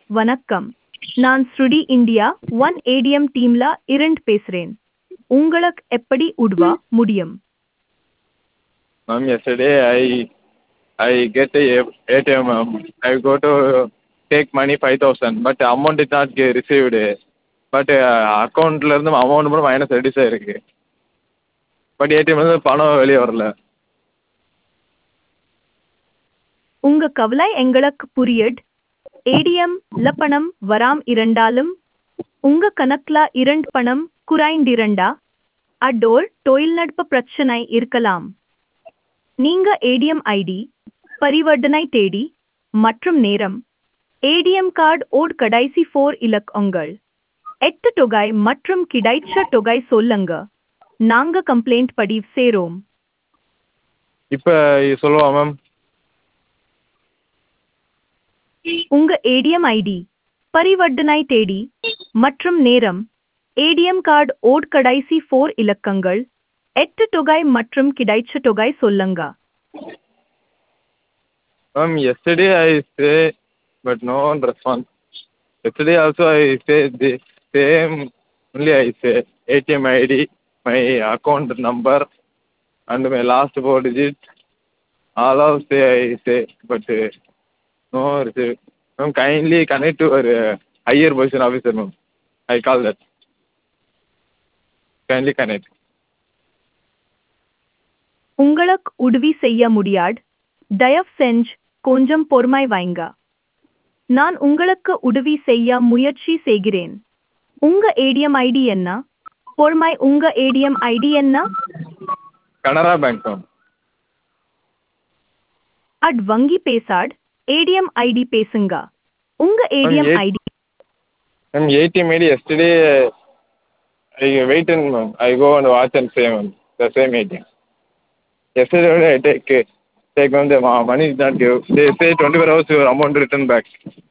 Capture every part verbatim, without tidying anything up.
வணக்கம். நான் ஸ்ருடி India one ATM டீம்ல இருந்து பேசுறேன். உங்களுக்கு எப்படி உதவ முடியும்? Ma'am, yesterday I I get a A T M. Ma'am. I go to take money five thousand, but amount is not get received. But uh, accountல இருந்து amount மட்டும் மைனஸ் ரெடியூஸ் ஆயிருக்கு. பட் ஏடிஎம்ல இருந்து பணம் வெளியே வரல. உங்க கவலை எங்களுக்கு புரியுது. ஏடிஎம் ல பணம் வராம இருந்தாலும் உங்க கணக்குல இரண்டு பணம் குறைந்திருந்தா அதோர் தொழில்நுட்ப பிரச்சனை இருக்கலாம். நீங்க ஏடிஎம் ஐடி, பரிவர்த்தனை தேதி மற்றும் நேரம், ஏடிஎம் கார்டு ஓட் கடைசி ஃபோர் இலக்கங்கள், எட்டு தொகை மற்றும் கிடைச்ச தொகை சொல்லுங்க. நாங்க கம்ப்ளைண்ட் பதிவு செய்றோம். இப்போ சொல்லுவா மேம்? உங்க ஏடிஎம் ஐடி, பரிவர்த்தனை தேதி மற்றும் நேரம், ஏடிஎம் கார்டு ஓட் கடைசி ஃபோர் இலக்கங்கள், எட்டு தொகை மற்றும் கிடைச்ச தொகை சொல்லுங்க. Ma'am, yesterday I say, but no one response. Yesterday also I say the same only I say A T M I D, my account number, and my last four digits. All of say I say, but uh, no receive. Ma'am, kindly connect to a uh, higher position officer, ma'am. I call that. Kindly connect. உங்களுக்கு உதவி செய்ய முடியாது. தயவு செஞ்சு கொஞ்சம் பொறுமை வைங்க. நான் உங்களுக்கு உதவி செய்ய முயற்சி செய்கிறேன். உங்க ஏடிஎம் ஐடி என்ன? பொறுமை உங்க ஏடிஎம் ஐடி என்ன? Canara Bank, ma'am. அட் வங்கி பேசாட் ஏடிஎம் ஐடி பேசுங்க. உங்க ATM eight- ID Ma'am, A T M I D yesterday I wait and ma'am. I go and watch and say ma'am the same A T M. Yesterday only I take take ma'am the ma- money is not due. They say twenty-four hours your amount return back.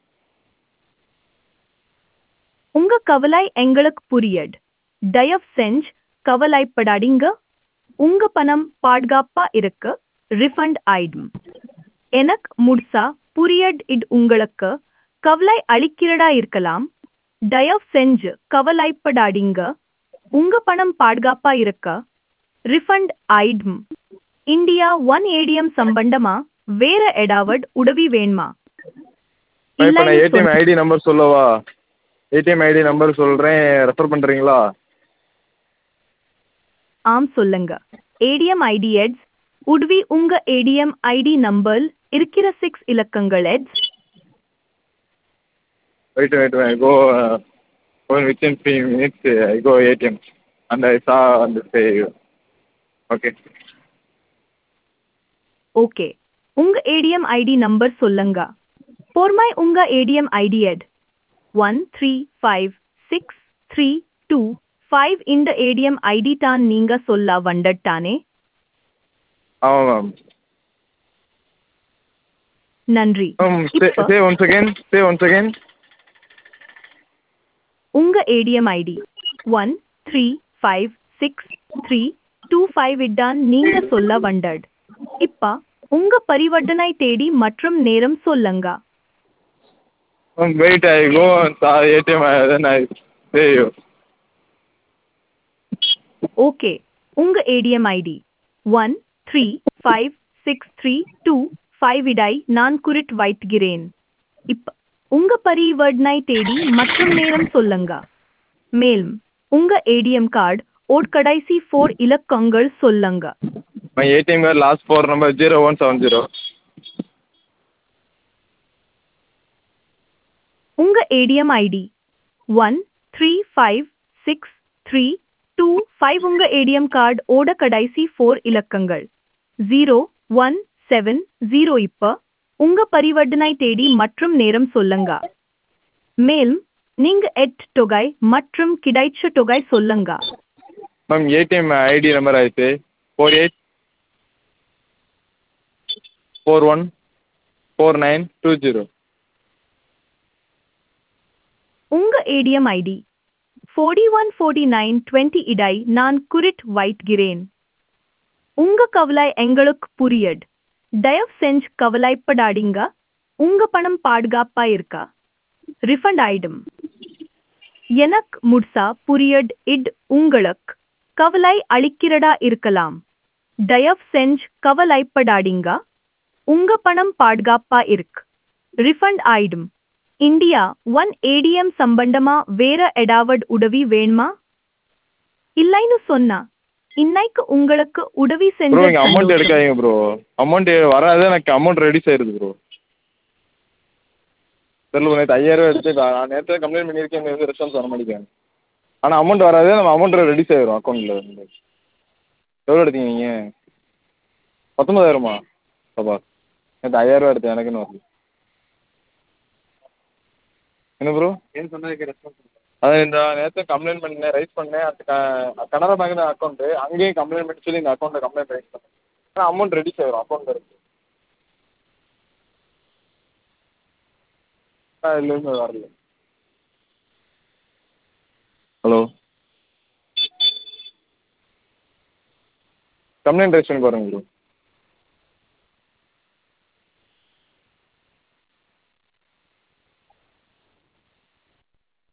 உங்க கவலை எங்களுக்கு புரியுது. தயவு செஞ்சு கவலைப்படாதீங்க. உங்க பணம் பாதுகாப்பா இருக்கு. ரிஃபண்ட் ஆயிடும். எனக்கு முழுசா புரியுது. இது உங்களுக்கு கவலை அளிக்கிறதா இருக்கலாம். தயவு செஞ்சு கவலைப்படாதீங்க. உங்க பணம் பாதுகாப்பா இருக்க ரிஃபண்ட் ஆயிடும். இந்தியா ஒன் ஏடிஎம் சம்பந்தமா வேற ஏதாவது உதவி வேணுமா? இப்போ நான் இல்லைன்னு ஏடிஎம் சொல்- ஐடி நம்பர் சொல்லவா? ஏடிஎம் ஐடி நம்பர் சொல்கிறேன், ரெஃபர் பண்ணுறீங்களா? ஆம் சொல்லுங்க. ஏடிஎம் ஐடி எட்ஸ் உதவி உங்க ஏடிஎம் ஐடி நம்பர் இருக்கிற சிக்ஸ் இலக்கங்கள் எட்ஸ். Wait, wait, wait. I go uh, within three minutes. I go A T M and I saw and say, okay. Okay, உங்க ஏடிஎம் ஐடி நம்பர் சொல்லுங்க. பொறுமை உங்க ஏடிஎம் ஐடி எட் one three five six three two five. இந்த ATM ID தான் நீங்க சொல்ல வந்தட்டானே? ஆமாம் மேம். நன்றி. மேம், say இப்ப say once again. Say once again. உங்க ATM ID one three five six three two five இதான் நீங்க சொல்ல வந்தது. இப்ப உங்க பரிவர்த்தனை தேதி மற்றும் நேரம் சொல்லுங்க. Ma'am, wait. I go and saw A T M. uh, Then I say you. Okay, உங்க ATM ID one three five six three two five இடை நான் குறிட் வைத்துகிறேன். இப்ப உங்க பரிவர்த்தனை தேதி மற்றும் நேரம் சொல்லுங்க. மேலும் உங்க ஏடிஎம் கார்டு ஓட் கடைசி ஃபோர் இலக்கங்கள் சொல்லுங்க. My A T M card last four number zero one seven zero. உங்க ATM ID one three five six three two five. உங்க ஏடிஎம் கார்டு ஓட கடைசி ஃபோர் இலக்கங்கள் ஜீரோ ஒன் செவன் ஜீரோ. இப்ப உங்க பரிவர்த்தனை தேதி மற்றும் நேரம் சொல்லுங்க. மேலும் நீங்க எட் தொகை மற்றும் கிடைச்ச தொகை சொல்லுங்க. Ma'am, A T M I D number I say four eight four one four nine two zero. உங்க ATM ID forty one forty nine twenty இடை நான் குறிட் வைத்துகிறேன். உங்க கவலை எங்களுக்கு புரியுது. தயவு செஞ்சு கவலைப்படாதீங்க. உங்க பணம் பாதுகாப்பா இருக்கா. ரிஃபண்ட் ஆயிடும். எனக்கு முழுசா புரியட் இட் உங்களுக்கு கவலை அளிக்கிறதா இருக்கலாம். தயவு செஞ்சு கவலைப்படாதீங்க. உங்க பணம் பாதுகாப்பா இருக்கு. ரிஃபண்ட் ஆயிடும். இந்தியா ஒன் ஏடிஎம் சம்பந்தமா வேற ஏதாவது உதவி வேணுமா? இல்லைன்னு சொன்னா இன்னைக்கு உங்களுக்கு உதவி ப்ரோ செஞ்ச இங்கே அமௌண்ட் சந்தோஷம். எடுக்காதீங்க ப்ரோ. அமௌண்ட் வராது, எனக்கு அமௌண்ட் ரெடியூஸ் ஆயிடுது ப்ரோ. தெரியல நேற்று ஐயாயிரம் எடுத்து நான் நேற்று கம்ப்ளைண்ட் பண்ணியிருக்கேன், இந்த வந்து ரெஸ்பான்ஸ் வர மாட்டேங்கிறாங்க. ஆனால் அமௌண்ட் வராது, நம்ம அமௌண்ட் ரெடியூஸ் ஆயிடும் அக்கௌண்ட்டில் இருந்து. எவ்வளோ எடுத்தீங்க நீங்கள்? பத்தொம்பதாயிரமா? அப்பா நேற்று ஐயாயிரரூவா எடுத்தேன், எனக்குன்னு வருது. என்ன ப்ரோ ஏன்னு சொன்னதுக்கு ரெஸ்பான்ஸ் அதான் இந்த நேற்று கம்ப்ளைண்ட் பண்ணேன், ரைஸ் பண்ணேன். அது க கனரா பேங்க் அக்கௌண்ட்டு, அங்கேயும் கம்ப்ளைண்ட் பண்ணி சொல்லி இந்த அக்கௌண்ட்டை கம்ப்ளைண்ட் ரைஸ் பண்ணேன். ஆனால் அமௌண்ட் ரெடியூஸ் ஆயிடும் அக்கௌண்ட்டில் இருக்கு. ஆ இல்லைன்னு வரல. ஹலோ, கம்ப்ளைண்ட் ரைஸ் பண்ணி பாருங்க ப்ரோ.